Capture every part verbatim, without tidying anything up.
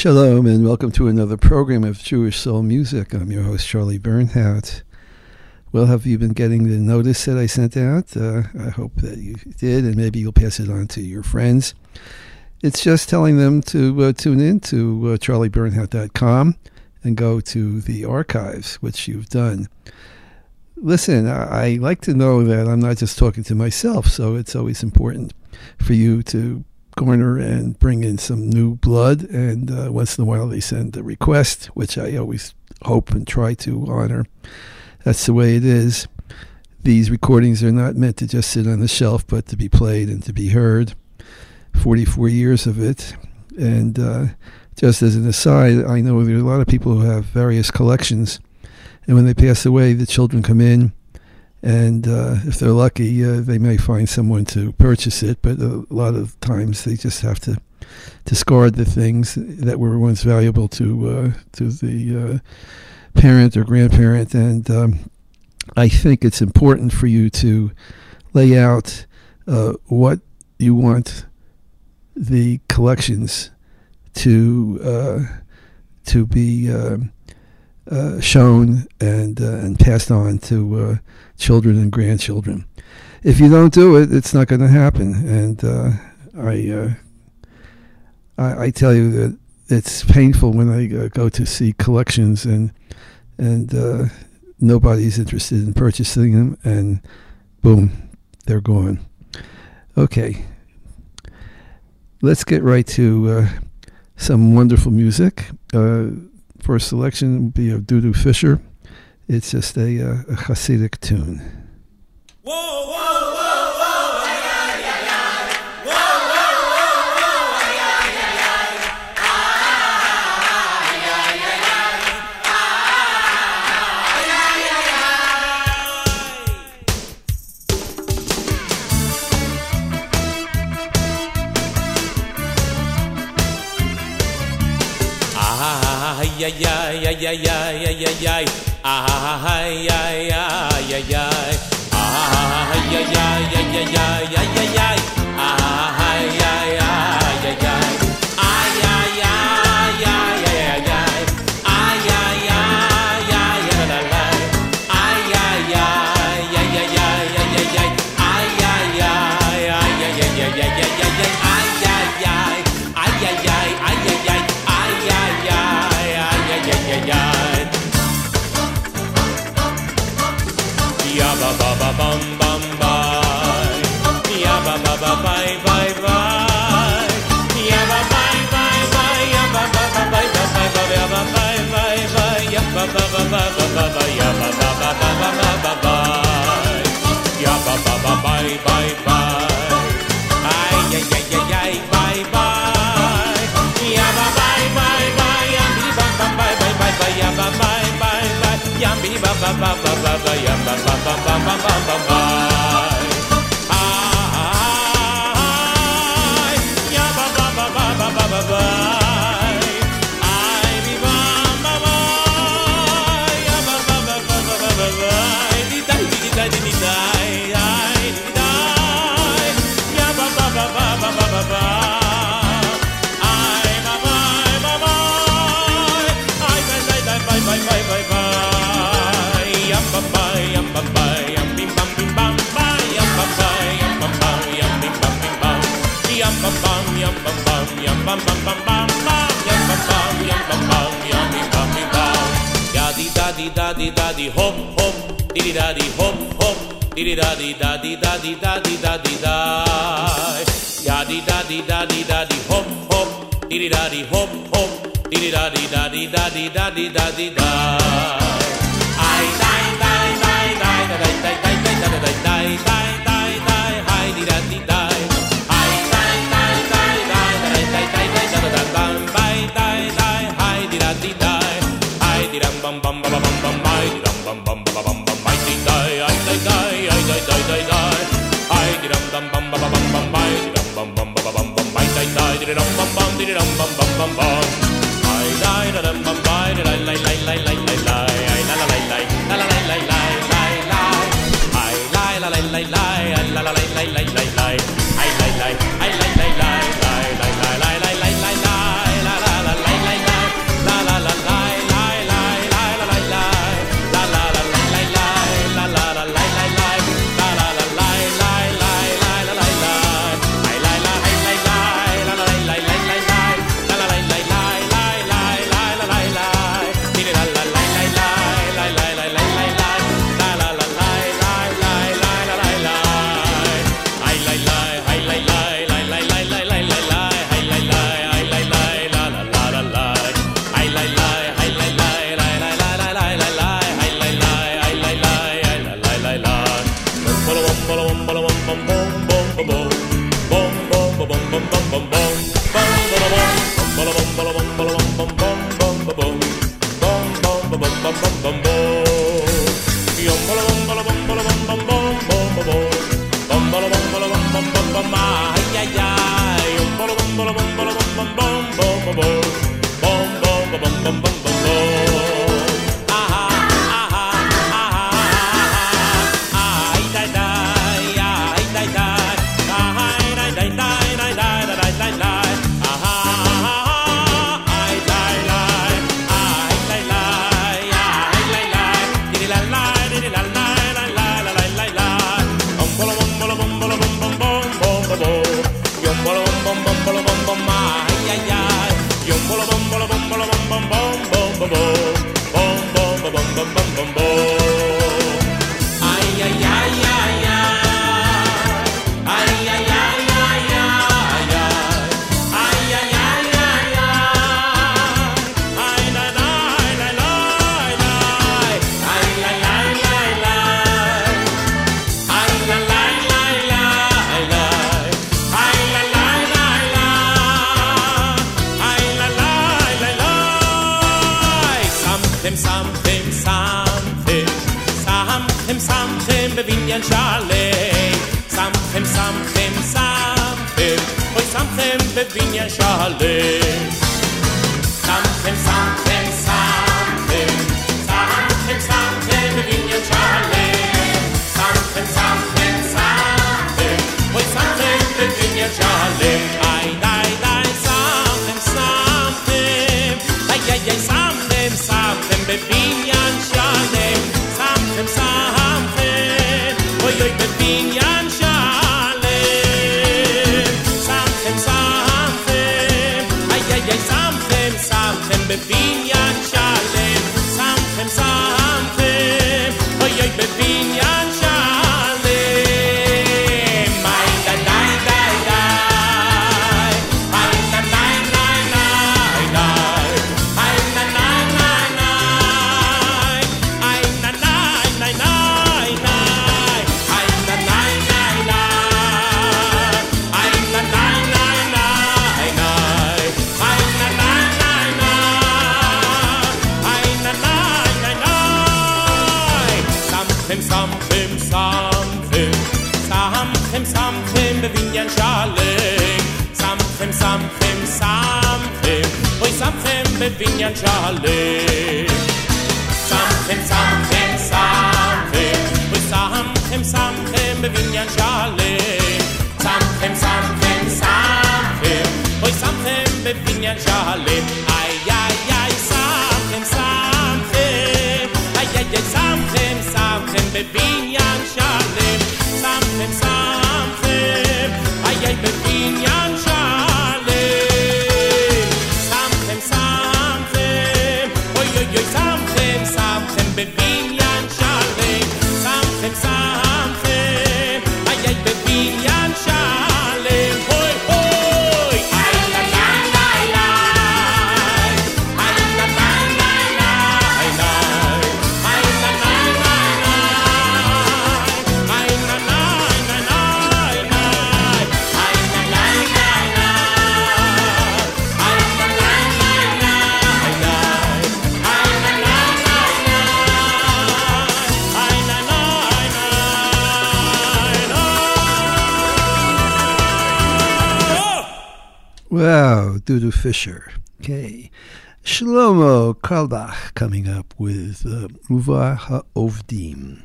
Shalom and welcome to another program of Jewish Soul Music. I'm your host, Charlie Bernhardt. Well, have you been getting the notice that I sent out? Uh, I hope that you did, and maybe you'll pass it on to your friends. It's just telling them to uh, tune in to uh, charlie bernhardt dot com and go to the archives, which you've done. Listen, I, I like to know that I'm not just talking to myself, so it's always important for you to garner and bring in some new blood, and uh, once in a while they send a request, which I always hope and try to honor. That's the way it is. These recordings are not meant to just sit on the shelf, but to be played and to be heard. forty-four years of it. And uh, just as an aside, I know there are a lot of people who have various collections, and when they pass away, the children come in, and uh, if they're lucky, uh, they may find someone to purchase it, but a lot of times they just have to discard the things that were once valuable to uh, to the uh, parent or grandparent. And um, I think it's important for you to lay out uh, what you want the collections to uh, to be uh, uh, shown and uh, and passed on to uh, children and grandchildren. If you don't do it, it's not going to happen. And uh, I, uh, I I tell you that it's painful when I uh, go to see collections and and uh, nobody's interested in purchasing them, and boom, they're gone. Okay, let's get right to uh, some wonderful music. Uh, first selection will be of Dudu Fisher. It's just a, uh, a Hasidic tune. Whoa, whoa, whoa, whoa, ay, ay, ay, ay. Whoa, whoa, whoa, whoa, ay, ay, ay, ay. Ay, ay, ay, ay. Ay, ay, ay, ay, ay, ay, ay, ay, ay, ay, ay. Ay, ay, ay, ay, ay, ay. Ay, ay, ay, ay, ay, ay, ay, ay, ay, ay. Ay, ay, ay, ay, ay, ay. Ay, ay, ay, ay, ay, ay, ay. Ay, ay, ay, ay, ay, la, la. Ay, ay, ay, ay, ay, ay, ay, ay, ay. Ay, ay, ay, ay, ay, ay, ay, ay, ay, ay, ay. Ay, ay, ay, ay, ay, ay, ay, ay, ay. Ay, ay, ay, ay, ay, ay, ay. Ya ba ba ba bum bum bye. Ya ba ba ba bye bye bye. Ya ba bye bye bye. Ya ba ba ba bye bye bye. Ya ba bye bye bye. Ya ba ba ba ba ba ba ba. Ya ba ba ba ba ba ba ba bye. Ya ba ba ba bye bye bye. Ay ay ay ay ay bye bye. Ya ba bye bye bye. Ya bi ba ba bye bye bye bye. Ya ba bye bye bye. Ya bi ba ba ba ba ba ba. Ya ba ba ba ba ba ba ba bye. Ay, ya ba ba ba ba ba ba ba bye. Ay, bi ba ba ba. Ya ba ba ba ba ba ba ba bye. Di dai di dai di dai. Ay, di dai. Ya ba ba ba ba ba ba ba bye. Ay, ba bye ba bye. Ay, dai dai dai bye bye bye bye bye. Yum bum bye, yum bum bye, yum bim bum bim bum bye, yum bum bye, yum bum bye, yum bim bum bim bum, yum bum bum, yum bum bum, yum bum bum bum bum bum, yum bum bum, yum bum bum, yum bim bum bim bum. Ya di da di da di da di hop hop, di di da di hop hop, di di da di da di da di da di da di da. Ya di da di da di da di hop hop, di di da di hop hop, di di da di da di da di da di da di da. Ay, dai, dai, dai, dai, dai, dai, dai, dai, dai, dai, dai, dai, dai, dai, hi, di, da, di, dai. Ay, dai, dai, dai, dai, dai, dai, dai, dai, dai, dai, dai, dai, dai, dai, hi, di, da, di, dai. Ay, di, dam, bam, bam, bam, bam, bam, ay, di, dam, bam, bam, bam, bam, bam, ay, di, dai, ay, dai, dai, ay, dai, dai, dai, dai. Ay, di, dam, dam, bam, bam, bam, bam, ay, di, dam, bam, bam, bam, bam, bam, ay, dai, dai, di, dam, bam, bam, di, dam, bam, bam, bam, bam. Ay, dai, da, dam, bam, bam, di, lai, lai, lai, lai, lai, lai, lai. La la la la la la la la la la. Ay la la la la la la la la la la la la. Ay la la ay la la la la la la la la la la la la la la la la la Samchem, samchem, samchem, samchem, samchem, bebinyan shalem. Samchem, samchem, samchem, oy samchem, bebinyan shalem. Samchem, samchem, samchem, samchem, samchem, bebinyan shalem. Samchem, samchem, samchem, oy samchem, bebinyan shalem. Ay, ay, ay, samchem, samchem, ay, ay, ay, samchem, samchem, bebinyan shalem. Samchem, samchem, oy, oy, bebinyan shalem. Samchem, samchem, ay, ay, ay, samchem, samchem, bebinyan shalem. Samchem, samchem, oy, oy, bebinyan shalem. Ay, da, da, da, da. Ay, da, da, da, da, da. Ay, da, da, da, da. Ay, da, da, da, da, da. Ay, da, da, da, da. Ay, da, da, da, da. Ay, da, da, da, da. Ay, da, da, da, da. Samchem, samchem, samchem, samchem, samchem, bebinyan shalem. Samchem, samchem, samchem, oy samchem, bebinyan shalem. Samchem, samchem, samchem, oy samchem, samchem, bebinyan shalem. Samchem, samchem, samchem, oy samchem, bebinyan shalem. Ay, ay, ay, samchem, samchem, ay, ay, ay, samchem, samchem, bebinyan shalem. Samchem, samchem, ay, ay, bebinyan shalem. Samchem, samchem, oy, oy, oy, samchem, samchem, bebinyan shalem. Samchem, samchem, ay, ay, bebinyan shalem. Hoy, hoy, ay, la, la, la, la. Ay, la, la, la, la, la. Ay, la, la, la, la. Ay, la, la, la, la, la. Ay, la, la, la, la. Ay, la, la, la, la. Ay, la, la, la, la. Ay, la, la, la. Wow, Dudu Fisher. Okay. Shlomo Carlebach coming up with uh, Uva HaOvdim.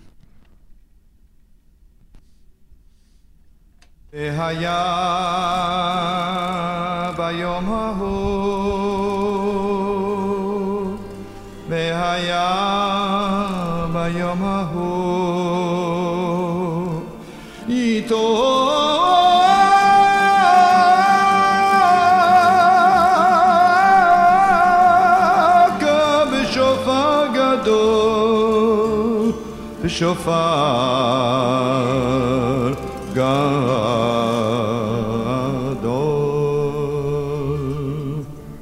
והיה ביום ההוא, והיה ביום ההוא, איתו בשופר גדול, בשופר גדול.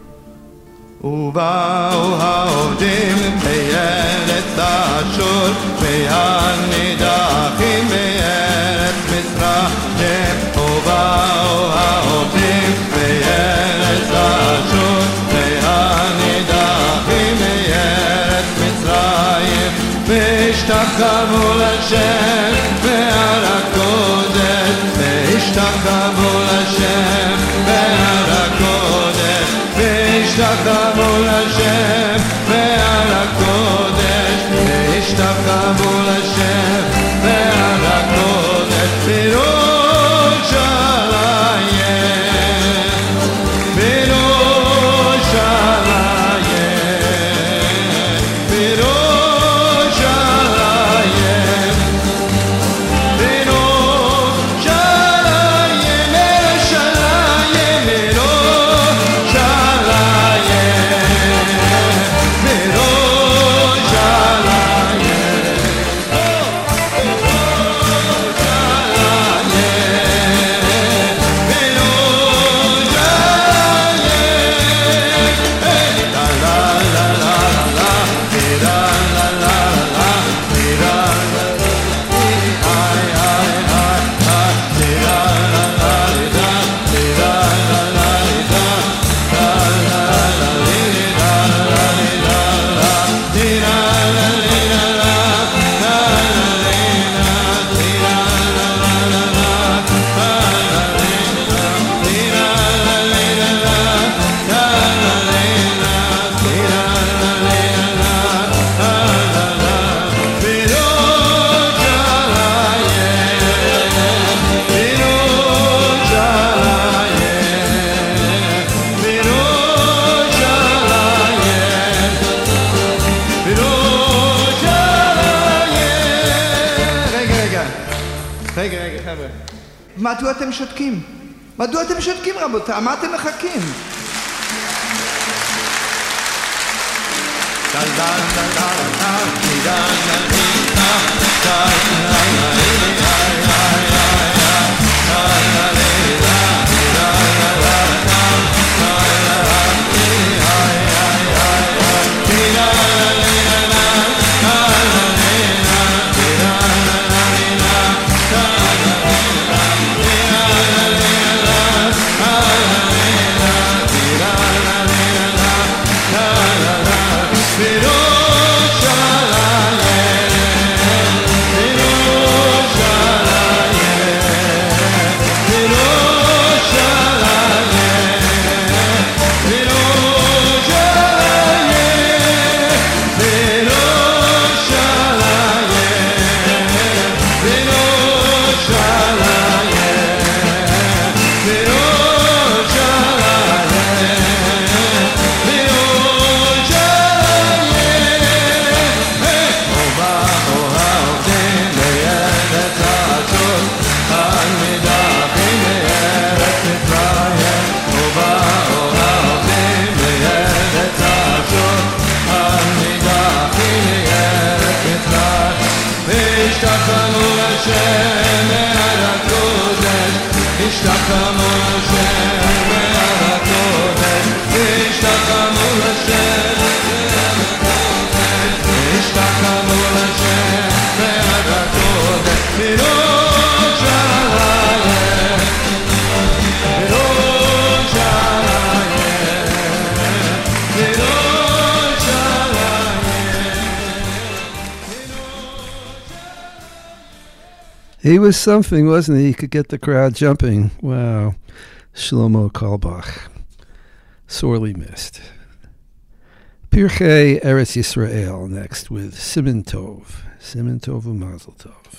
ובאו העובדים בארץ אשור, והנידחים בארץ מצרים. ובאו העובדים בארץ אשור, והנידחים בארץ מצרים. והשתחוו להשם בהר הקודש, והשתחוו להשם בהר הקודש, והשתחוו להשם בהר הקודש, והשתחוו להשם בהר הקודש. בירושלים, בירושלים, בירושלים, בירושלים, בירושלים, בירושלים, בירושלים. מדוע אתם שותקים? מדוע אתם שותקים, רבותיי? מה אתם מחכים? He was something, wasn't he? He could get the crowd jumping. Wow. Shlomo Carlebach. Sorely missed. Pirkei Eretz Yisrael next with Siman Tov. Siman Tov u'Mazel Tov.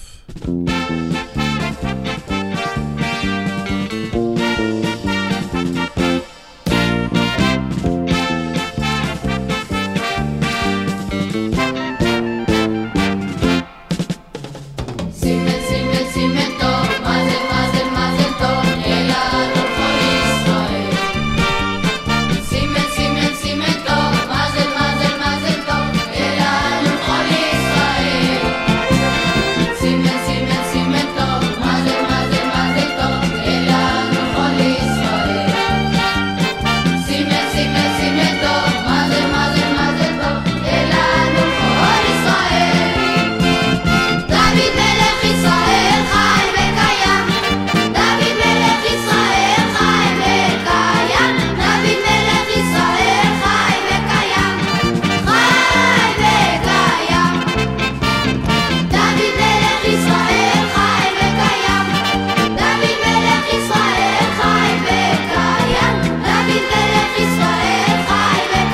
ישראל חי וקיים, דוד מלך ישראל חי וקיים.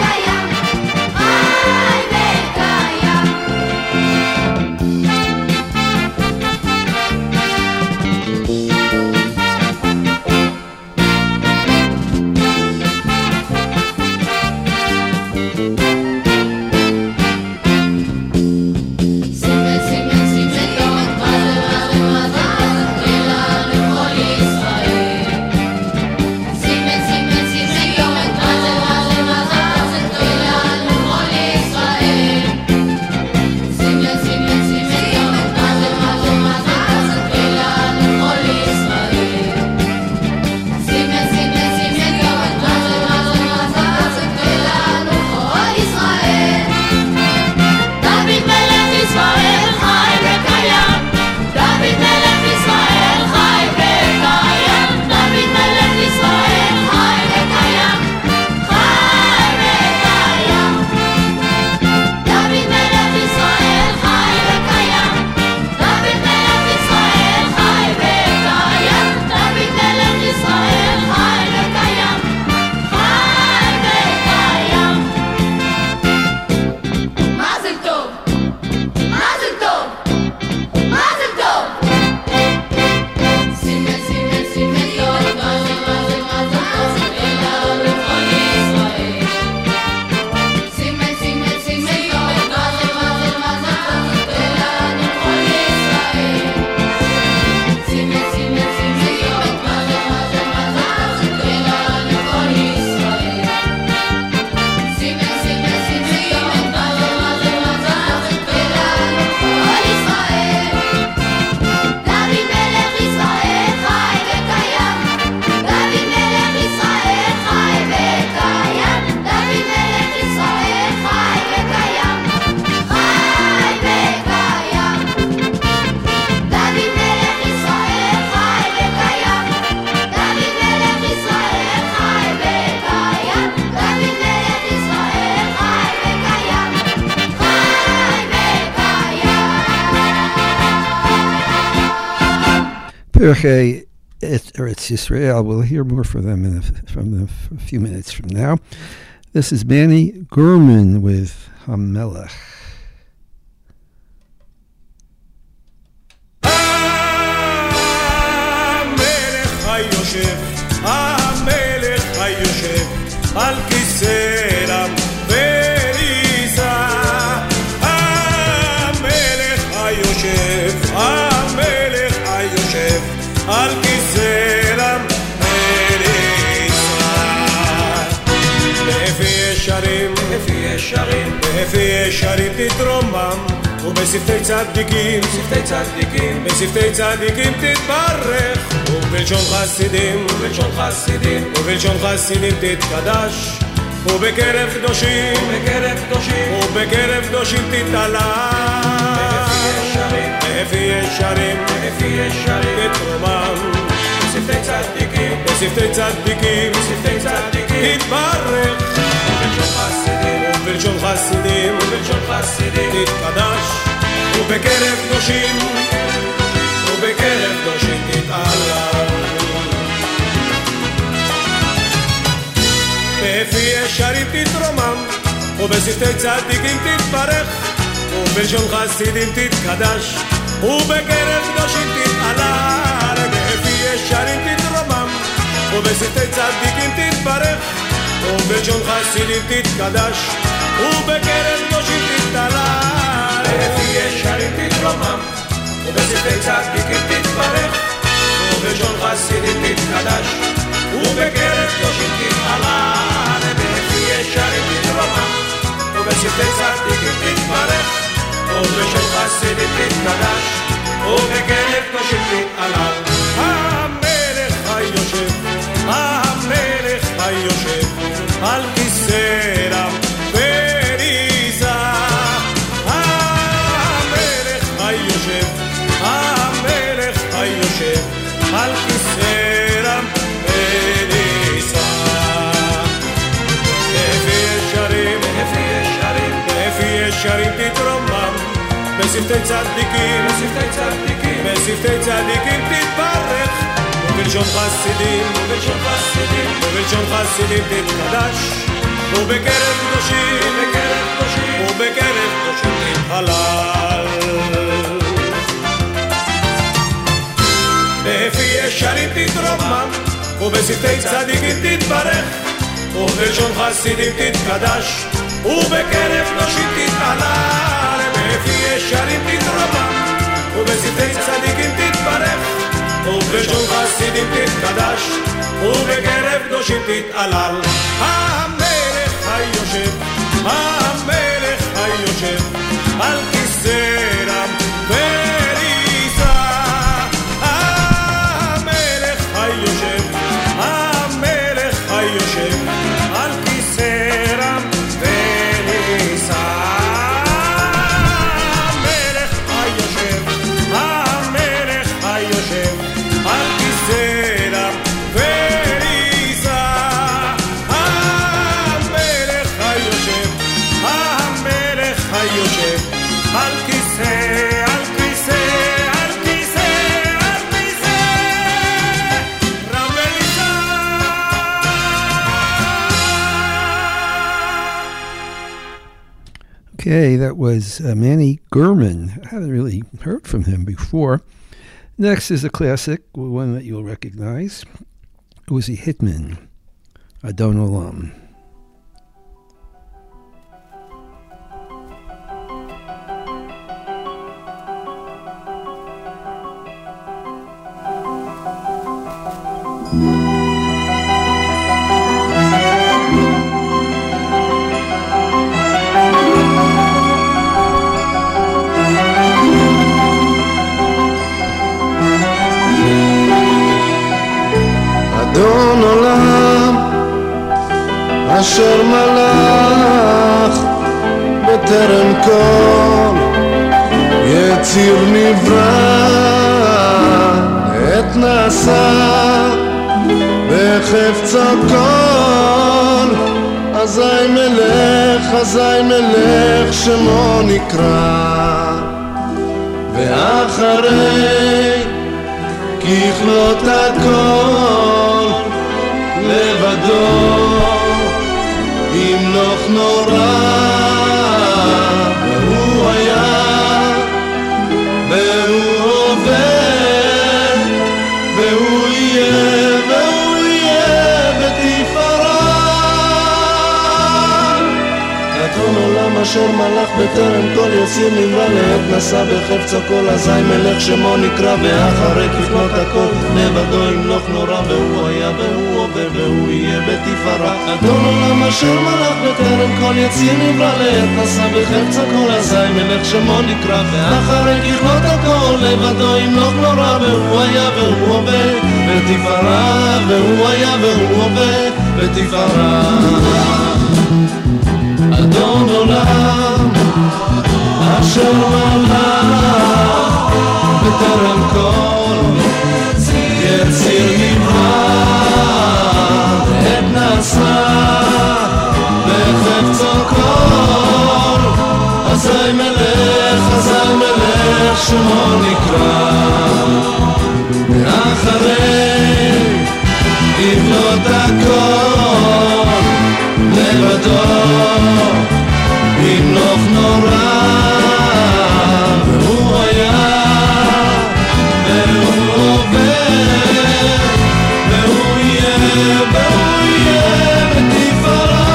Pirkei Eretz Yisrael. We'll hear more from them in a, from them a few minutes from now. This is Manny Gurman with Hamelech. המלך היושב, המלך היושב על כיסא רם וריזה. המלך היושב, המלך היושב על כיסא רם וריזה. לפי ישרים, לפי ישרים, לפי ישרים תתרומם, ובשפתי צדיקים, בשפתי צדיקים, בשפתי צדיקים תתברך, ובלשון חסידים, ובלשון חסידים, ובלשון חסידים תתקדש, ובקרב קדושים, ובקרב קדושים, ובקרב קדושים תתעלה. לפי ישרים, לפי ישרים תתרומם, בשפתי צדיקים, בשפתי צדיקים, בשפתי צדיקים תתברך, ובלשון חסידים, ובלשון חסידים, ובלשון חסידים תתקדש, ובקרב קדושים, ובקרב קדושים תתעלה. בפי ישרים תתרומם, ובשפתי צדיקים תתברך, ובלשון חסידים תתקדש, ובקרב קדושים תתעלה. בפי ישרים תתרומם, ובשפתי צדיקים תתברך, ובלשון חסידים תתקדש, ובקרב קדושים תתעלה. לפי ישרים תתרומם, ובשפתי צדיקים תתברך, ובלשון חסידים תתקדש, ובקרב קדושים תתעלה. לפי ישרים תתרומם, ובשפתי צדיקים תתברך, ובלשון חסידים תתקדש, ובקרב קדושים תתעלה. המלך היושב, המלך היושב על כיסא רם וריזה. המלך היושב, המלך היושב על כיסא רם וריזה. לפי ישרים, לפי ישרים, לפי ישרים תתרומם, בשפתי צדיקים, בשפתי צדיקים, בשפתי צדיקים תתברך, ובלשון חסידים, ובלשון חסידים, ובלשון חסידים תתקדש, ובקרב קדושים, ובקרב קדושים, ובקרב קדושים תתהלל. בפי ישרים תתרומם, ובשפתי צדיקים תתברך, ובלשון חסידים תתקדש, ובקרב קדושים תתהלל. בפי ישרים תתרומם, ובשפתי צדיקים תתברך, ובלשון חסידים תתקדש, ובקרב קדושים תתעלל. המלך היושב, המלך היושב על כיסא רם וריזה. המלך היושב, המלך היושב על כיסא רם וריזה. המלך היושב, המלך היושב על כיסא רם וריזה. המלך היושב, המלך היושב על כיסא, על כיסא, על כיסא, על כיסא רם וריזה. Okay, that was uh, Manny Gurman. I haven't really heard from him before. Next is a classic, one that you'll recognize. Uzi Hitman, Adon Olam. אדון עולם אשר מלך בטרם כל יציר נברא, עת נעשה בחפצו כל, אזי מלך, אזי מלך שמו נקרא. ואחרי ככלות הכל לבדו ימלוך נורא והוא היה והוא עובד והוא יהיה והוא יהיה בתפארה אדון עולם אשר מלך בטרם כל יציר נברא לעת נשא בחפצו כל אזי מלך שמו נקרא ואחרי ככלות הכל לבדו ימלוך נורא והוא היה והוא עובר והוא יהיה בתפארה אדון עולם אשר מלך בטרם כל יציר נברא לעת נשא בחפצו כל אזי מלך שמו נקרא ואחרי ככלות הכל לבדו ימלוך נורא והוא היה והוא עובר בתפארה והוא היה והוא עובר בתפארה אדון עולם אשר מלך בטרם כל יציר נברא עת נשא בחפצו כל אזי מלך אזי מלך שמו נקרא ואחרי ככלות הכל לבדו ימלוך נורא והוא היה והוא עובר והוא יהיה והוא יהיה בתפארה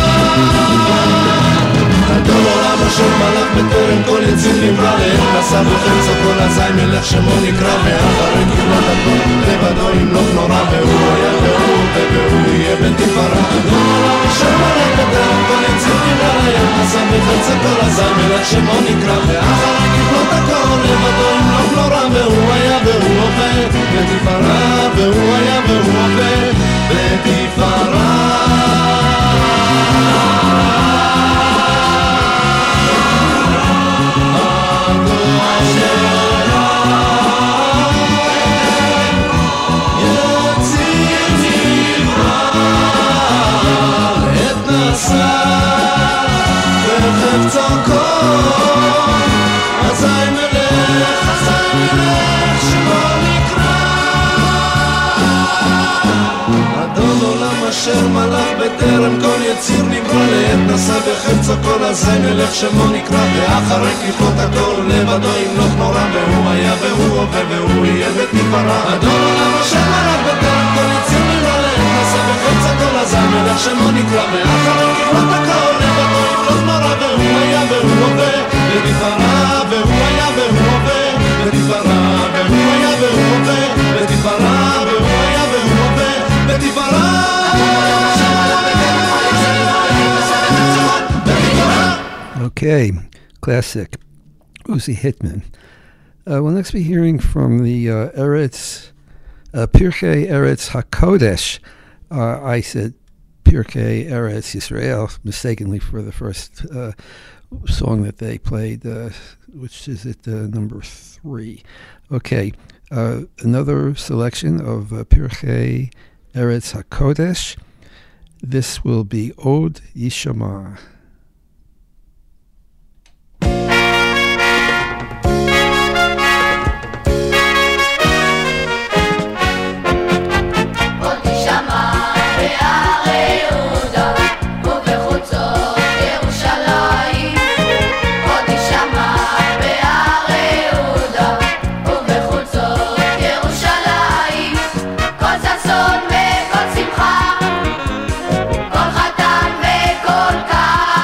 אדון עולם אשר מלך בטרם כל יציר נברא לעת נשא בחפצו כל אזי מלך שמו נקרא ואחרי ככלות הכל לבדו ימלוך נורא והוא היה והוא עובר והוא יהיה בתפארה אדון עולם אשר מלך בטרם כל יציר נברא לעת נשא בחפצו כל אזי מלך שמו נקרא ואחרי ככלות הכל לבדו ימלוך נורא והוא היה והוא עובר בתפארה והוא היה והוא עובר בתפארה בחפצו כל אזי מלך אזי מלך שמו נקרא אדון עולם אשר מלך בטרם כל יציר נברא לעת נשא בחפצו כל אזי מלך שמו נקרא ואחרי ככלות הכל לבדו ימלוך נורא והוא היה והוא עובר והוא יהיה בתפארה אדון עולם אשר מלך בטרם כל יציר נברא לעת נשא בחפצו כל אזי מלך שמו נקרא ואחרי ככלות הכל לבדו ימלוך נורא והוא היה והוא עובר בתפארה והוא היה והוא עובר בתפארה והוא היה והוא עובר בתפארה והוא היה והוא עובר בתפארה Okay, classic Uzi Hitman. Uh, we'll next be hearing from the uh, Eretz, uh, Pirkei Eretz HaKodesh. Uh, I said Pirkei Eretz Yisrael mistakenly for the first uh, song that they played, uh, which is at uh, number three. Okay, uh, another selection of uh, Pirkei Eretz HaKodesh. This will be Od Yishama. כל חתן וכל קהל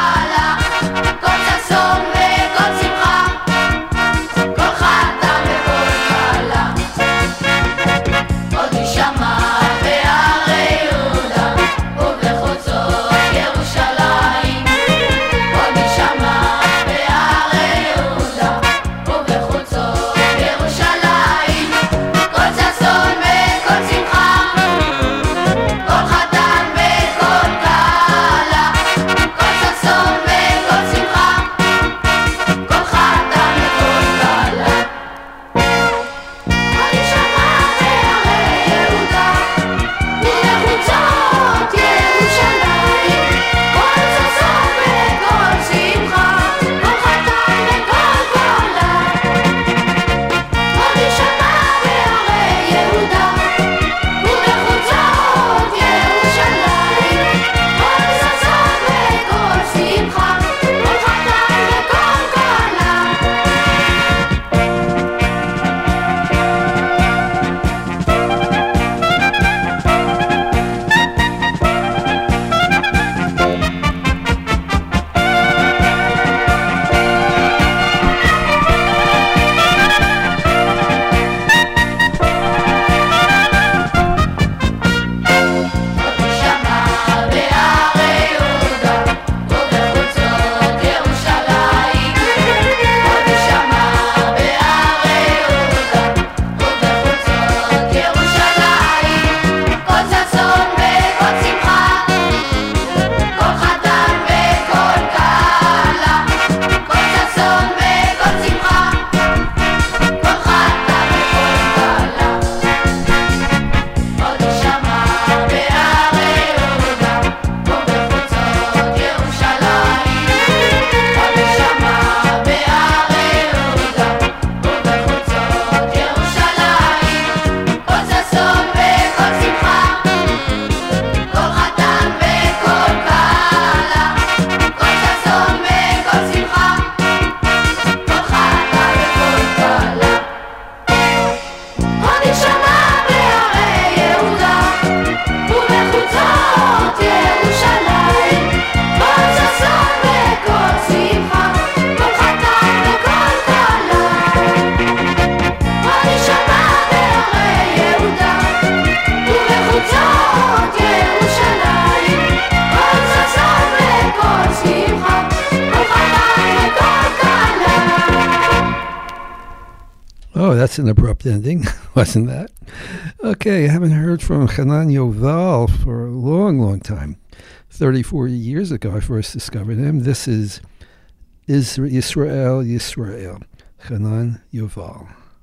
that's an abrupt ending, wasn't that? Okay, I haven't heard from Hanan Yoval for a long, long time. thirty-four years ago, I first discovered him. This is Israel, Yisrael, Hanan Yoval.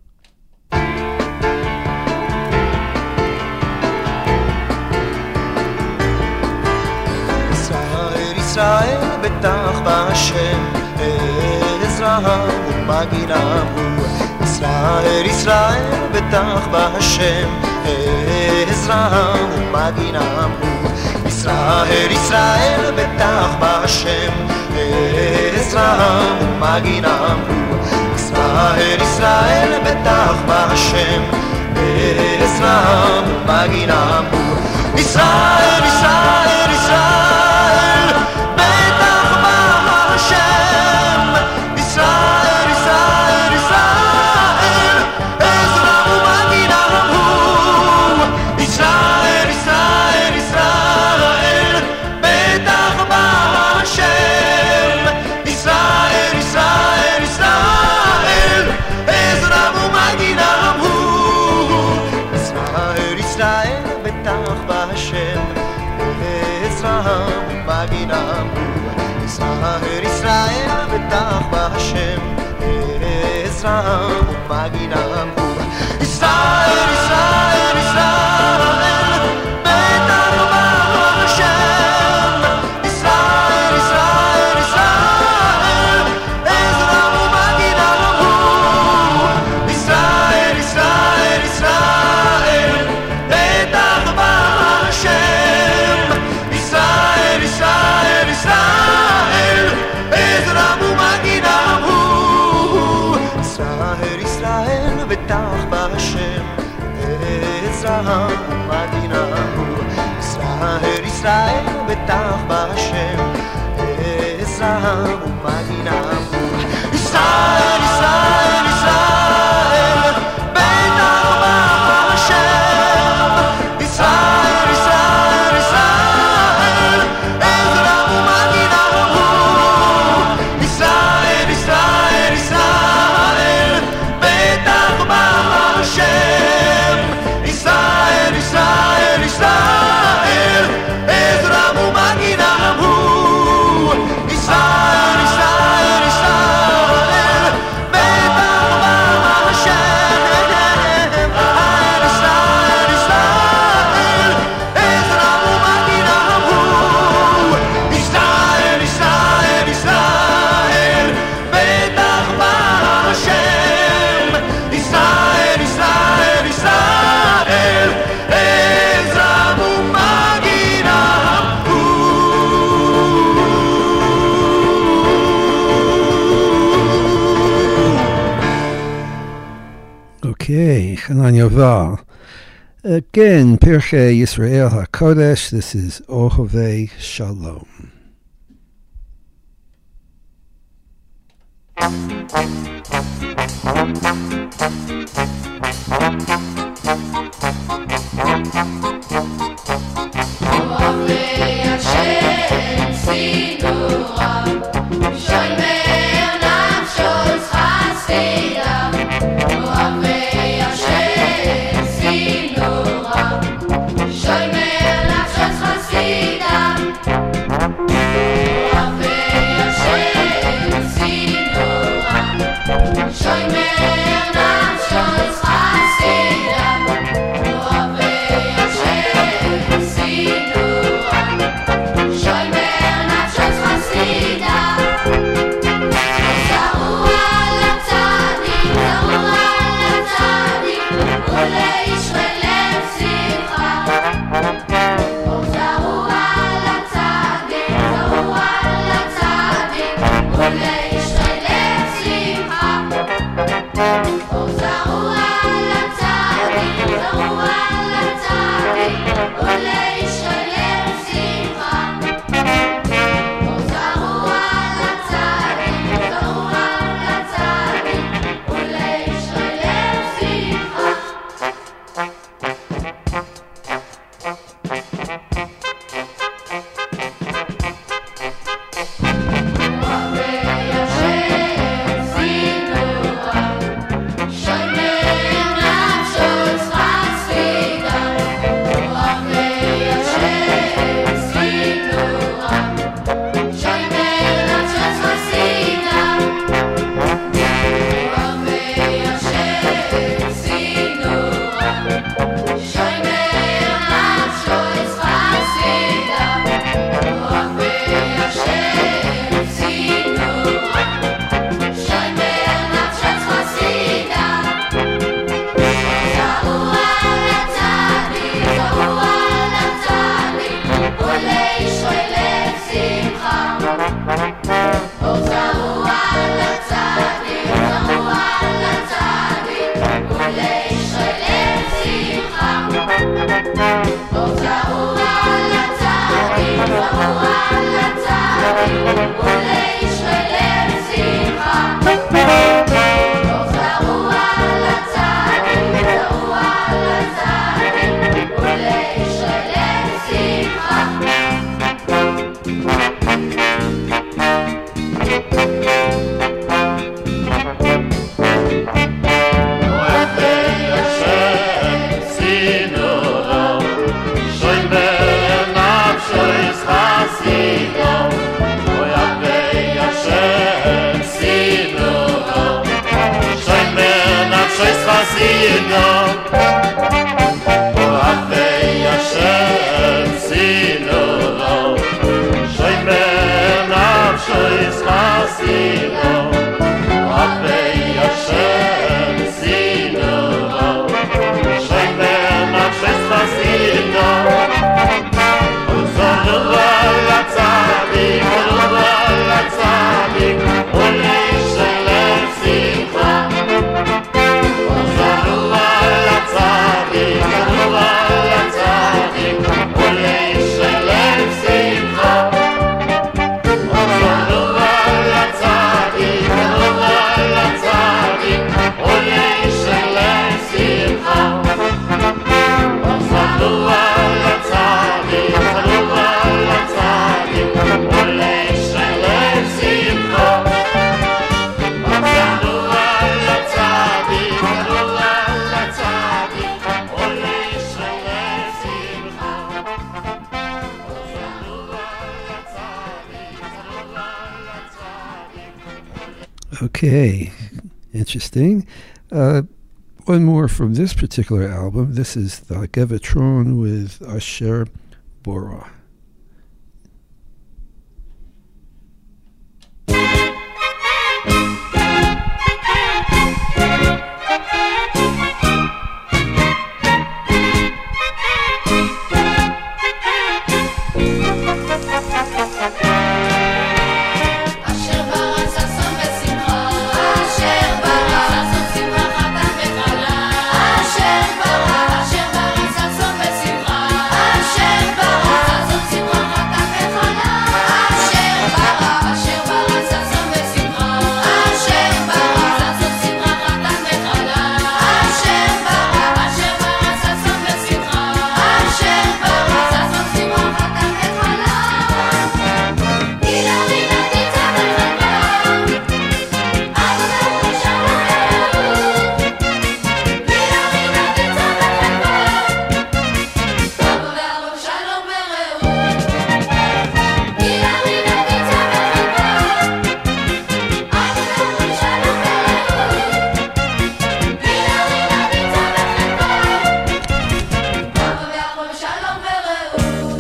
ישראל, ישראל, בטח בהשם, עזרא ומגינם הוא. ישראל, ישראל, בטח בהשם, עזרא ומגינם הוא. ישראל, ישראל, בטח בהשם, עזרא ומגינם הוא. ישראל, ישראל, בטח בהשם, עזרא ומגינם הוא. ישראל, ישראל, ישראל, בטח בהשם, ישראל, ישראל, ישראל, עזרא ומגינם הוא. ישראל, ישראל, ישראל, בטח בהשם, ישראל, ישראל, ישראל, עזרא ומגינם הוא. ישראל, ישראל, בטח בהשם, עזרא ומגינם הוא. ישראל, ישראל, בטח בהשם, עזרא ומגינם הוא. ישראל, ישראל, ישראל, בטח בהשם, ישראל, ישראל, ישראל, עזרא ומגינם הוא. ישראל, ישראל, ישראל, בטח בהשם, ישראל, ישראל, ישראל, עזרא ומגינם הוא. ישראל, ישראל, בטח בהשם, עזרא ומגינם הוא. ישראל, ישראל, בטח בהשם, עזרא ומגינם הוא. ישראל, ישראל, ישראל, בטח בהשם, ישראל, ישראל, ישראל, עזרא ומגינם הוא. ישראל, ישראל, ישראל, בטח בהשם, ישראל, ישראל, ישראל, עזרא ומגינם הוא. ישראל, ישראל, ישראל, בטח בהשם, ישראל, ישראל, ישראל, עזרא ומגינם הוא. ישראל, ישראל, ישראל, בטח בהשם, ישראל, ישראל, ישראל, עזרא ומגינם הוא. Okay, Hanan Yoval. Again, Pirkei Yisrael HaKodesh. This is Ohavei Shalom. אוהבי השם סידוריו, שומר נפשו חסידיו. אוהבי השם סידוריו, שומר נפשו חסידיו. אוהבי השם סידוריו, שומר נפשו חסידיו. אוהבי השם סידוריו, שומר נפשו חסידו אוהבי השם צינורו שומר נפשו חסידו אוהבי השם צינורו שומר נפשו חסידו וזנו על הצדיק וזנו על הצדיק ולשלם שמחה וזנו על הצדיק וזנו על הצדיק ולשלם שמחה וזנו על הצדיק וזנו על הצדיק ולשלם שמחה וזנו על הצדיק וזנו על הצדיק ולשלם שמחה וזנו על הצדיק וזנו על הצדיק ולשלם שמחה וזנו על הצדיק וזנו על הצדיק. Okay, interesting. Uh, one more from this particular album. This is the Gevatron with Asher Bora. אשר ברא ששון ושמחה, אשר ברא ששון שמחה חתן וכלה, אשר ברא, אשר ברא ששון ושמחה, אשר ברא ששון שמחה חתן וכלה, אשר ברא, אשר ברא ששון ושמחה, אשר ברא ששון שמחה חתן וכלה, אשר ברא, אשר ברא ששון ושמחה, אשר ברא ששון שמחה חתן וכלה. גילה רינה תצא בחלבה, אבא ואבא שלום ורעות. גילה רינה תצא בחלבה, אבא ואבא שלום ורעות. גילה רינה תצא בחלבה, אבא ואבא שלום ורעות. גילה רינה תצא בחלבה, אבא ואבא שלום ורעות.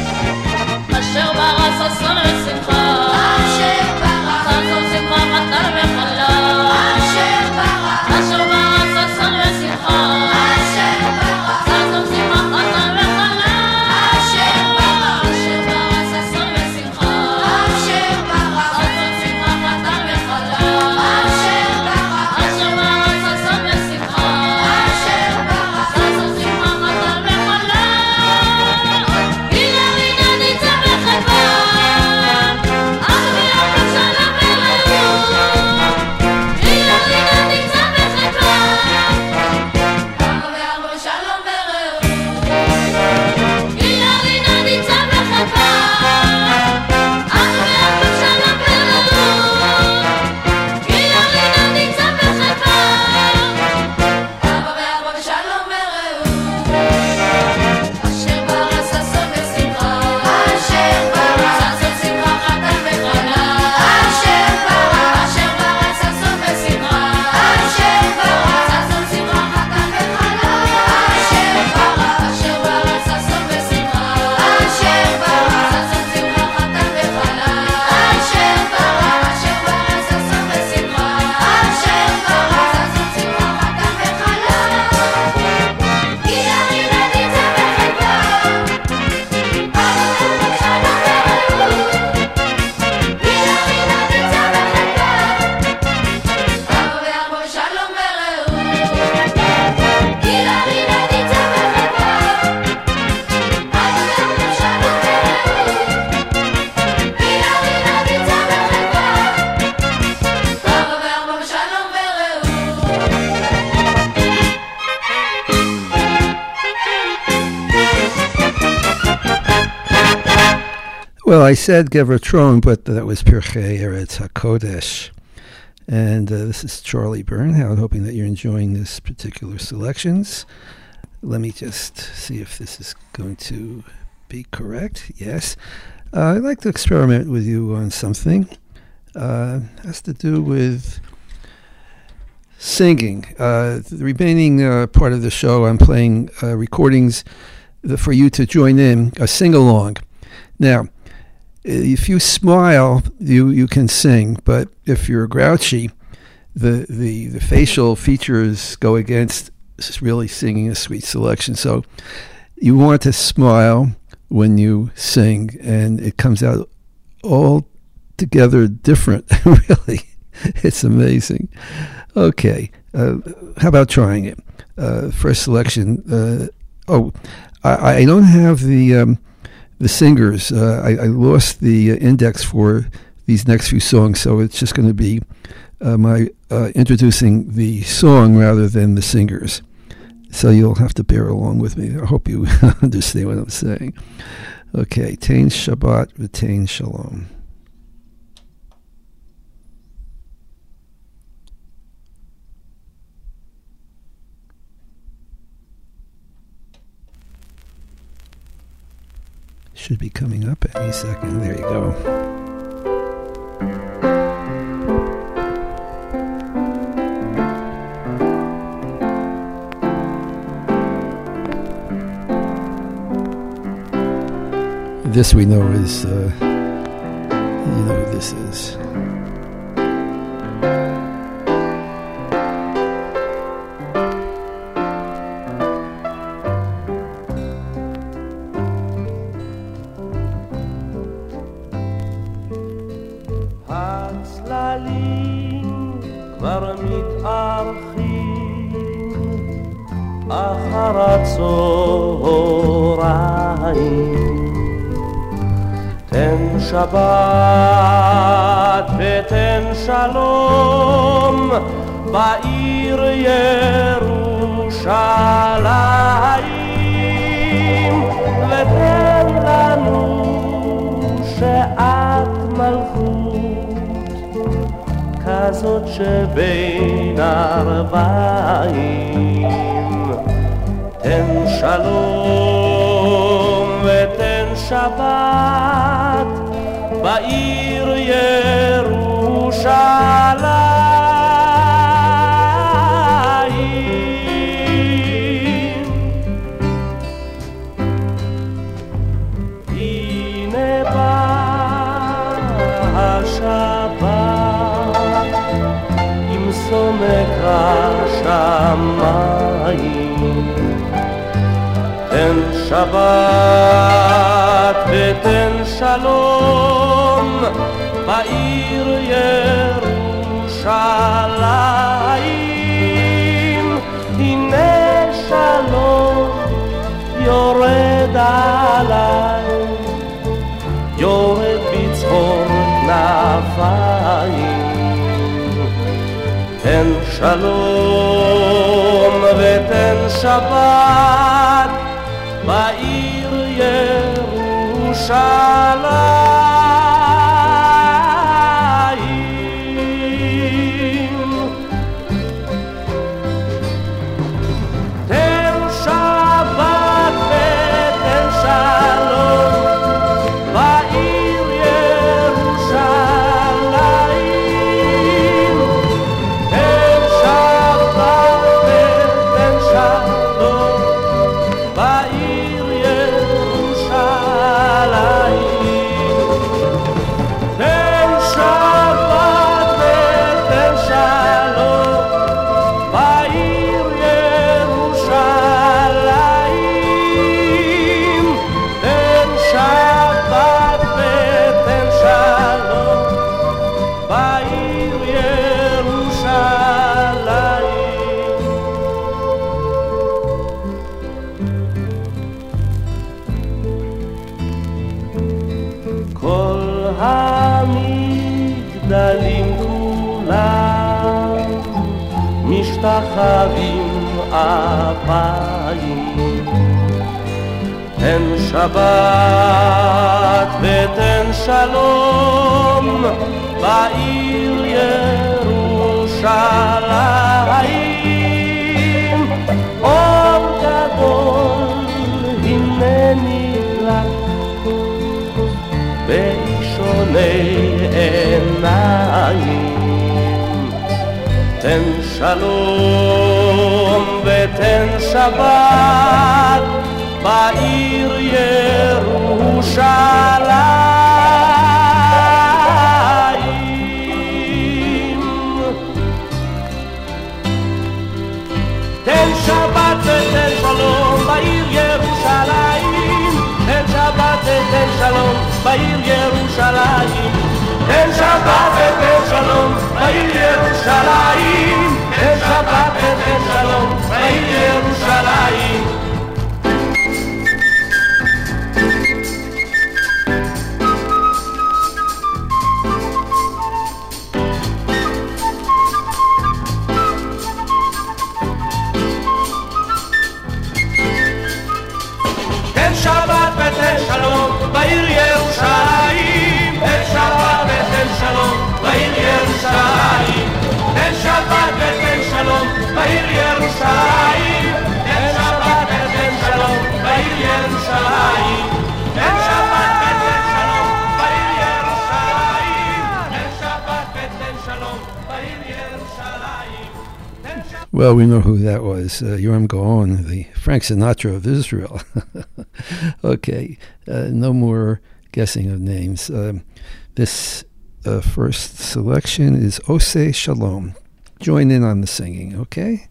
אשר ברא ששון ושמחה, אשר ברא ששון שמחה חתן וכלה, אשר ברא, אשר ברא ששון ושמחה, אשר ברא ששון שמחה חתן וכלה, אשר ברא, אשר ברא ששון ושמחה, אשר ברא ששון שמחה חתן וכלה, אשר ברא, אשר ברא ששון ושמחה, אשר ברא ששון שמחה חתן וכלה. גילה רינה תצא בחלבה, אבא ואבא שלום ורעות. גילה רינה תצא בחלבה, אבא ואבא שלום ורעות. גילה רינה תצא בחלבה, אבא ואבא שלום ורעות. גילה רינה תצא בחלבה, אבא ואבא שלום ורעות. אשר ברא ששון ושמחה, אשר ברא ששון שמחה חתן וכלה, אשר ברא, אשר ברא ששון ושמחה, אשר ברא ששון שמחה חתן וכלה, אשר ברא, אשר ברא ששון ושמחה, אשר ברא ששון שמחה חתן וכלה, אשר ברא, אשר ברא ששון ושמחה, אשר ברא ששון שמחה חתן וכלה. גילה רינה תצא בחלבה, אבא ואבא שלום ורעות. גילה רינה תצא בחלבה, אבא ואבא שלום ורעות. גילה רינה תצא בחלבה, אבא ואבא שלום ורעות. גילה רינה תצא בחלבה, אבא ואבא שלום ורעות. Well, I said Gevatron, but that was Pirchei Eretz HaKodesh. And uh, this is Charlie Bernhout, hoping that you're enjoying this particular selections. Let me just see if this is going to be correct. Yes. Uh, I'd like to experiment with you on something. Uh, has to do with singing. Uh, the remaining uh, part of the show, I'm playing uh, recordings for you to join in, a sing-along. Now, if you smile, you, you can sing, but if you're grouchy, the, the, the facial features go against really singing a sweet selection. So you want to smile when you sing, and it comes out all together different. Really, it's amazing. Okay, uh, how about trying it? Uh, first selection. Uh, oh, I, I don't have the um, the singers. Uh, I, I lost the index for these next few songs, so it's just going to be uh, my uh, introducing the song rather than the singers. So you'll have to bear along with me. I hope you understand what I'm saying. Okay, Tain Shabbat v'Tain Shalom. Should be coming up any second. There you go. This we know is, uh, you know who this is. הצללים כבר מתארחים אחר הצהריים תן שבת ותן שלום בעיר ירושלים ותן לנו שעת מלכות כזאת שבין ארבעים תן שלום ותן שבת בעיר ירושלים הנה בא השבת עם סומק השמיים תן שבת ותן שלום בעיר ירושלים הנה שלום יורד עליי יורד בצחור כנפיים תן שלום ותן שבת בעיר ירושלים תן שבת ותן שלום בעיר ירושלים תן שבת ותן שלום בעיר משתחווים אפיים תן שבת ותן שלום בעיר ירושלים אור גדול הנני לך באישוני עיניים תן שלום ותן שבת בעיר ירושלים. תן שבת ותן שלום בעיר ירושלים, תן שבת ותן שלום בעיר ירושלים, תן שבת ותן שלום בעיר ירושלים, תן שבת ותן שלום בעיר ירושלים. תן שבת ותן שלום בעיר ירושלים, תן שבת ותן שלום בעיר ירושלים, תן שבת ותן שלום בעיר ירושלים, תן שבת ותן שלום בעיר ירושלים, תן שבת ותן שלום בעיר ירושלים, תן שבת ותן שלום בעיר ירושלים. Well, we know who that was. Uh, Yoram Gaon, the Frank Sinatra of Israel. Okay, uh, no more guessing of names. Um, this uh, first selection is Oseh Shalom. Join in on the singing, okay?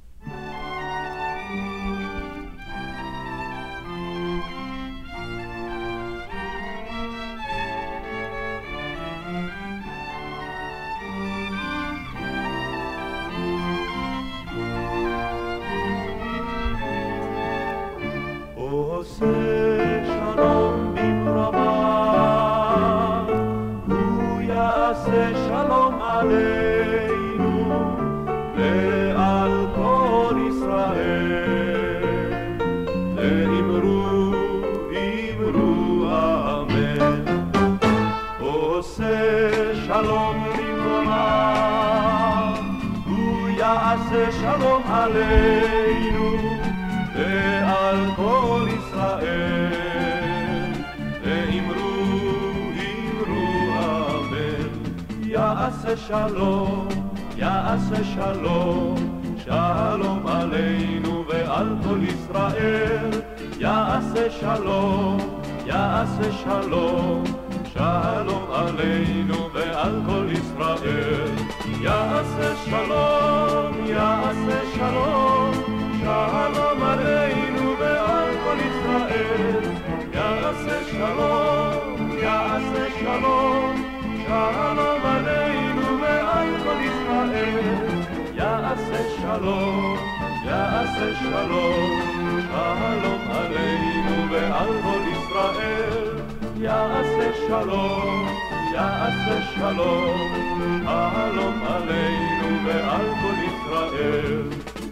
שלום עלינו ועל כל ישראל, ואמרו, אמרו אמן. יעשה שלום, יעשה שלום, שלום עלינו ועל כל ישראל. יעשה שלום, יעשה שלום, שלום עלינו ועל כל ישראל. יעשה שלום, יעשה שלום, שלום עלינו ועל כל ישראל. יעשה שלום, יעשה שלום, שלום עלינו ועל כל ישראל. יעשה שלום, יעשה שלום, שלום עלינו ועל כל ישראל. יעשה שלום, יעשה שלום, שלום עלינו ועל כל ישראל.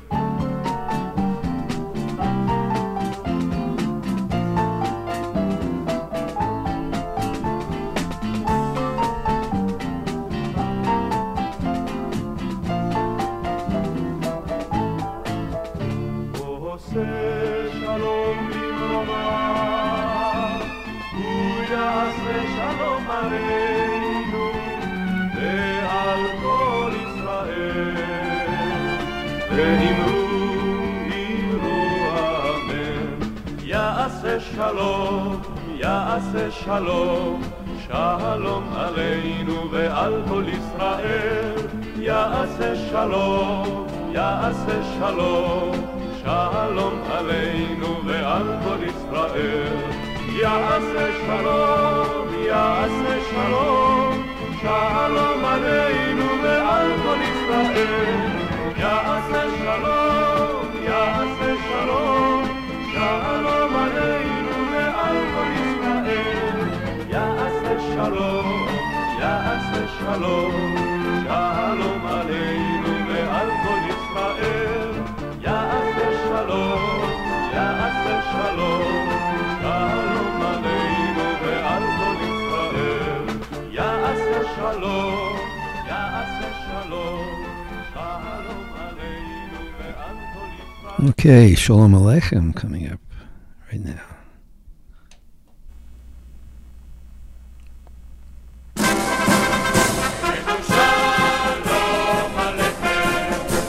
עושה שלום במרובה, הוא יעשה שלום עלינו ועל כל ישראל. ואמרו, אמרו אמן. יעשה שלום, יעשה שלום, שלום עלינו ועל כל ישראל. יעשה שלום, יעשה שלום, שלום עלינו ועל כל ישראל. יעשה שלום, יעשה שלום, שלום עלינו ועל כל ישראל. יעשה שלום, יעשה שלום, שלום עלינו ועל כל ישראל. יעשה שלום, יעשה שלום, שלום עלינו ועל כל ישראל. יעשה שלום, יעשה שלום, שלום עלינו ועל כל ישראל. יעשה שלום, יעשה שלום, שלום עלינו ועל כל ישראל. Okay, Shalom Aleichem coming up right now. שלום עליכם,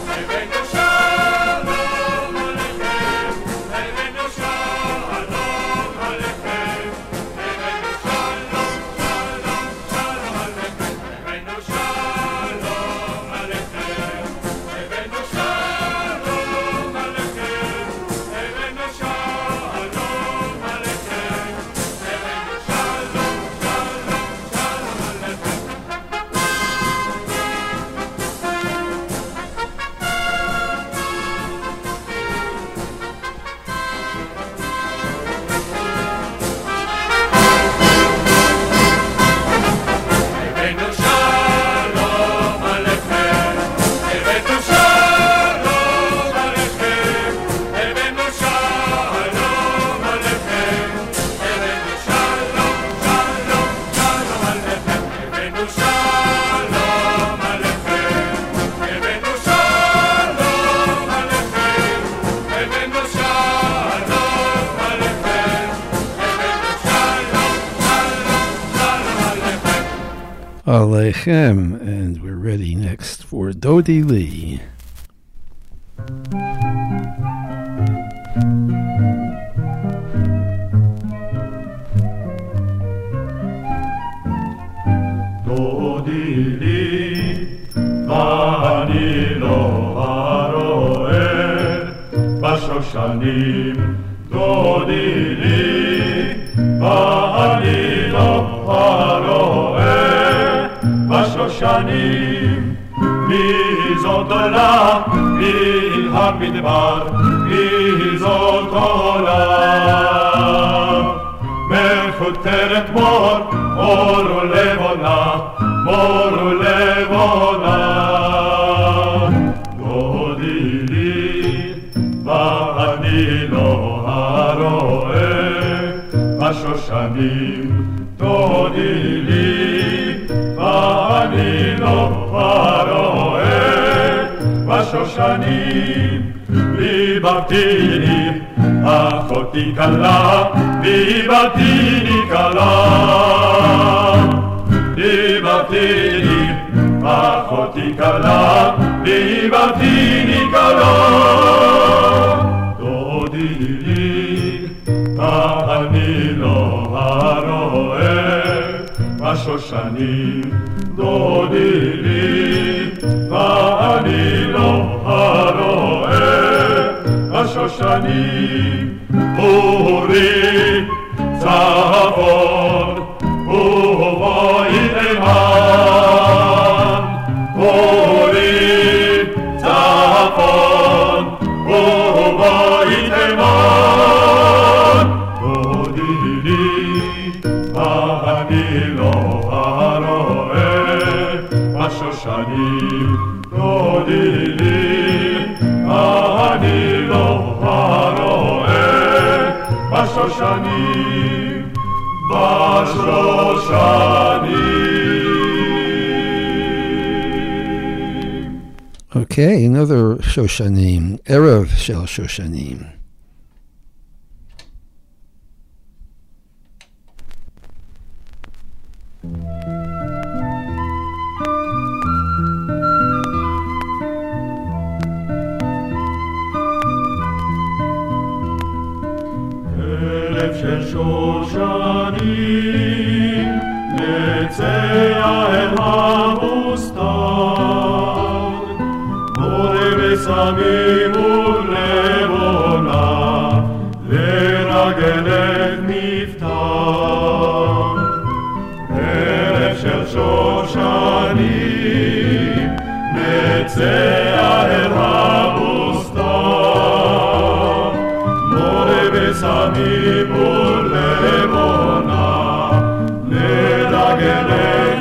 Lechem, and we're ready next for Dodi Lee. דודי לי, ואני לא הרואה בשושנים. דודי לי, ואני לא הרואה בשושנים. מי זאת עולה מן המדבר, מי זאת עולה מחותרת מור, מור ולבונה, מור ולבונה. דודי לי, ואני לא הרואה בשושנים. דודי לי, ואני לא הרואה בשושנים. ליבתיני, אחותי כלה, ליבתיני כלה. ליבתיני, אחותי כלה, ליבתיני כלה. דודי לי, ואני לא הרואה בשושנים. דודי לי, ואני לא הרואה בשושנים. אורי צפון ובואי תימן. אורי צפון ובואי תימן. דודי לי, ואני לא הרואה בשושנים. דודי לי, אני לא הרואה בשושנים. בשושנים. Okay, another Shoshanim, Erev Shel Shoshanim. ערב של שושנים, נצא אל המוסתר, מורה ושמים ולבונה, לרגלך נפתח. ערב של שושנים, נצא אל המוסתר, מורה ושמים ולבונה, לרגלך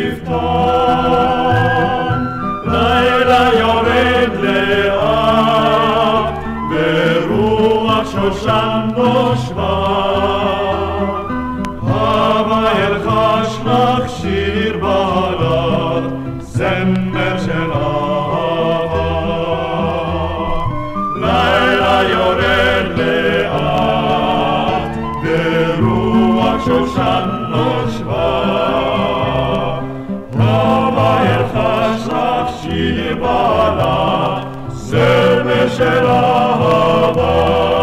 נפתח. לילה יורד לאט, ברוח שושן נושבה, הווה ילחש לך שיר בלד, זמר של אהבה. לילה יורד לאט, ברוח שושן נושבה, הווה ילחש לך שיר בלד, זמר של אהבה.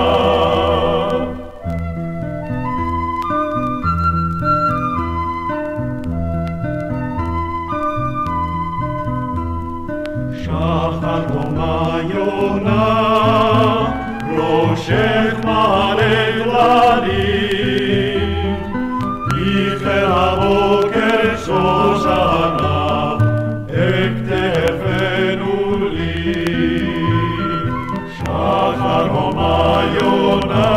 שחר קומה יונה, ראשך מלא גללים, איחר הבוקר שושנה, הכתבנו לי. שחר קומה יונה,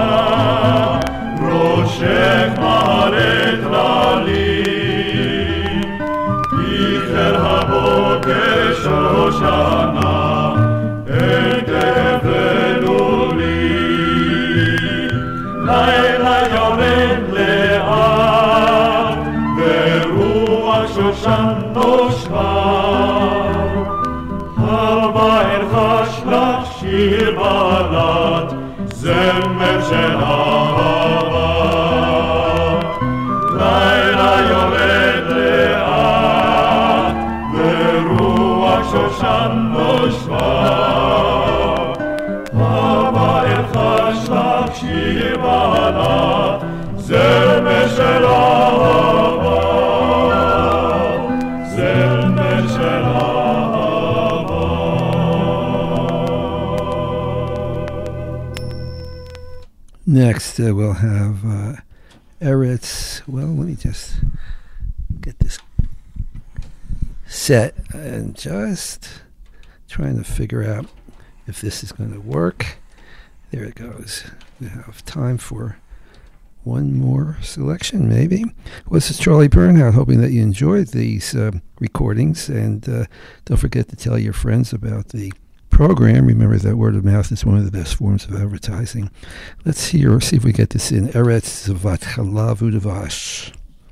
ראשך מלא גללים, איחר הבוקר שושנה, הכתבנו לי. shano shva Hava elcha shlach shivana Zelme shel ahava Zelme shel ahava Next uh, we'll have uh, Eretz. Well, let me just get this set and just trying to figure out if this is going to work. There it goes. We have time for one more selection, maybe. Well, this is Charlie Bernhardt, hoping that you enjoyed these uh, recordings, and uh, don't forget to tell your friends about the program. Remember that word of mouth is one of the best forms of advertising. Let's hear, see if we get this in. Eretz Zavat Chalav Udavash.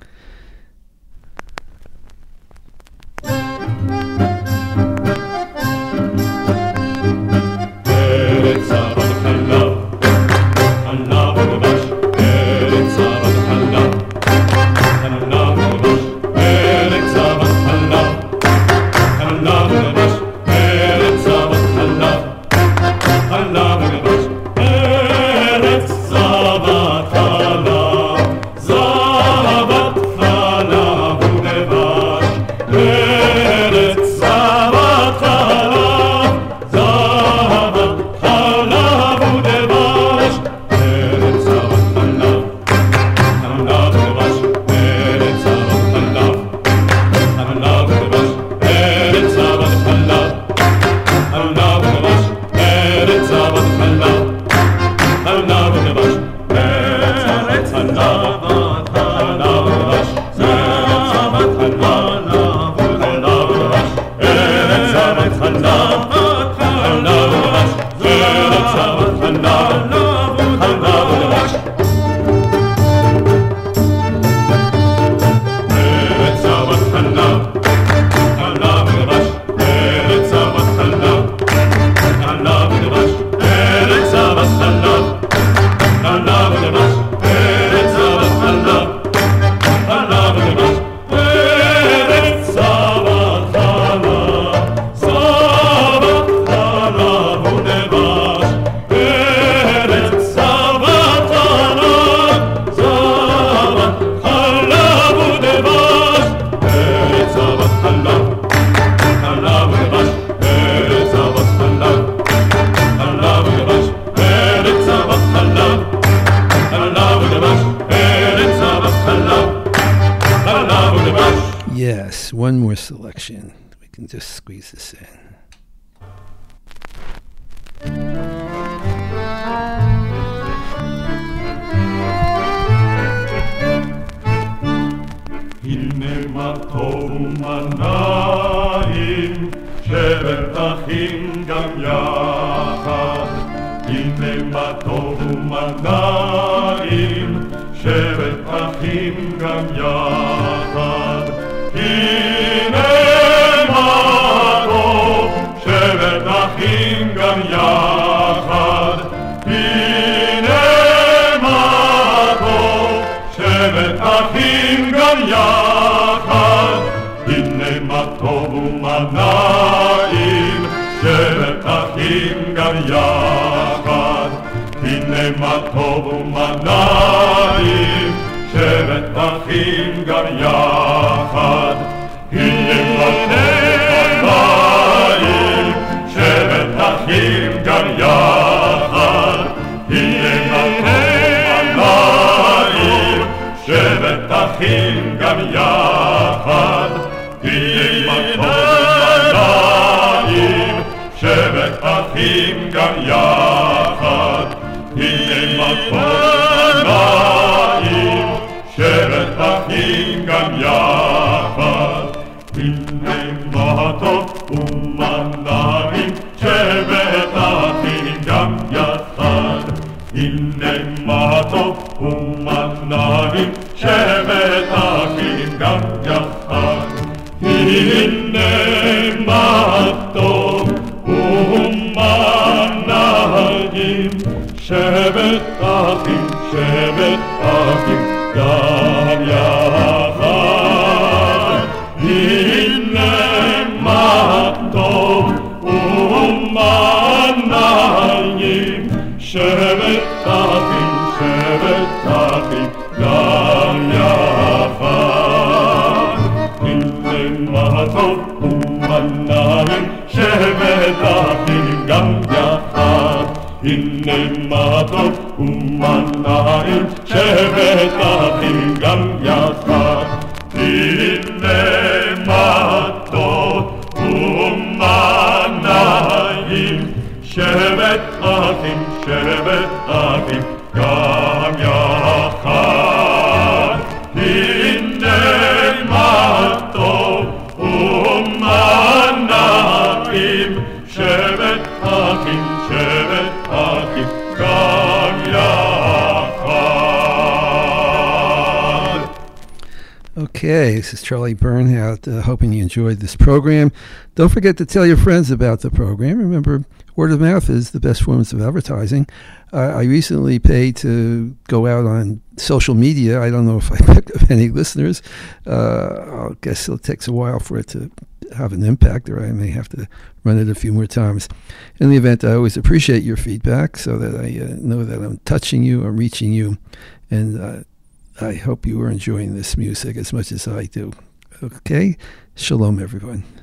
Eretz Zavat Chalav, Chalav Udavash. Eretz Zavat Chalav, Chalav Udavash. Eretz Zavat Chalav, Chalav Udavash. Eretz Zavat Chalav, Chalav Udavash. Eretz Zavat Chalav, Zavat Chalav Udavash. Eretz Zavat Chalav, Zavat Chalav Udavash. Eretz Zavat Chalav, Chalav Udavash. Eretz Zavat Chalav, Chalav Udavash. Eretz Zavat Chalav, Chalav Udavash. Eretz Zavat Chalav, Chalav Udavash. Eretz Zavat Chalav, Zavat Chalav Udavash. Eretz Zavat Chalav, Chalav Udavash. Eretz Zavat Chalav, Chalav Udavash. Eretz Zavat Chalav, Chalav Udavash. Eretz Zavat Chalav, Chalav Udavash. Eretz Zavat Chalav, Chalav Udavash. Eretz Zavat Chalav, Chalav Udavash. Eretz Zavat Chalav, Zavat Chalav Udavash. Eretz Zavat Chalav, Zavat Chalav Udavash. Eretz Zavat Chalav, Chalav Udavash. Eretz Zavat Chalav, Chalav Udavash. Eretz Zavat Chalav, Chalav Udavash. Eretz Zavat Chalav, Chalav Udavash. Yes, one more selection. We can just squeeze this in. הנה מה טוב ומה נעים, שבת אחים גם יחד. הנה מה טוב ומה נעים, שבת אחים גם יחד. הנה מה טוב, שבת אחים גם יחד. הנה מה טוב, שבת אחים גם יחד. הנה מה טוב ומה נעים, שבת אחים גם יחד. הנה מה טוב ומה נעים, שבת אחים גם יחד. הנה מה טוב ומה נעים, שבת אחים גם יחד. הנה מה טוב ומה נעים, שבת אחים גם יחד. הנה מה טוב ומה נעים, שבת אחים גם יחד. הנה מה טוב ומה נעים, שבת אחים גם יחד. הנה מה טוב ומה נעים, שבת אחים גם יחד. הנה מה טוב ומה נעים, שבת אחים גם יחד. הנה מה טוב ומה נעים, שבת אחים, שבת אחים גם יחד. הנה מה טוב ומנעים שבט אחים גם יחד. הנה מה טוב ומנעים שבט אחים גם יחד. הנה מה טוב ומנעים שבט אחים שבט אחים גם יחד. הנה מה טוב ומנעים שבט אחים שבט אחים גם יחד. Okay, this is Charlie Bernhardt, uh, hoping you enjoyed this program. Don't forget to tell your friends about the program. Remember, word of mouth is the best forms of advertising. Uh, I recently paid to go out on social media. I don't know if I picked up any listeners. Uh, I guess it takes a while for it to have an impact, or I may have to run it a few more times. In the event, I always appreciate your feedback so that I uh, know that I'm touching you, I'm reaching you, and uh, I hope you are enjoying this music as much as I do. Okay? Shalom, everyone.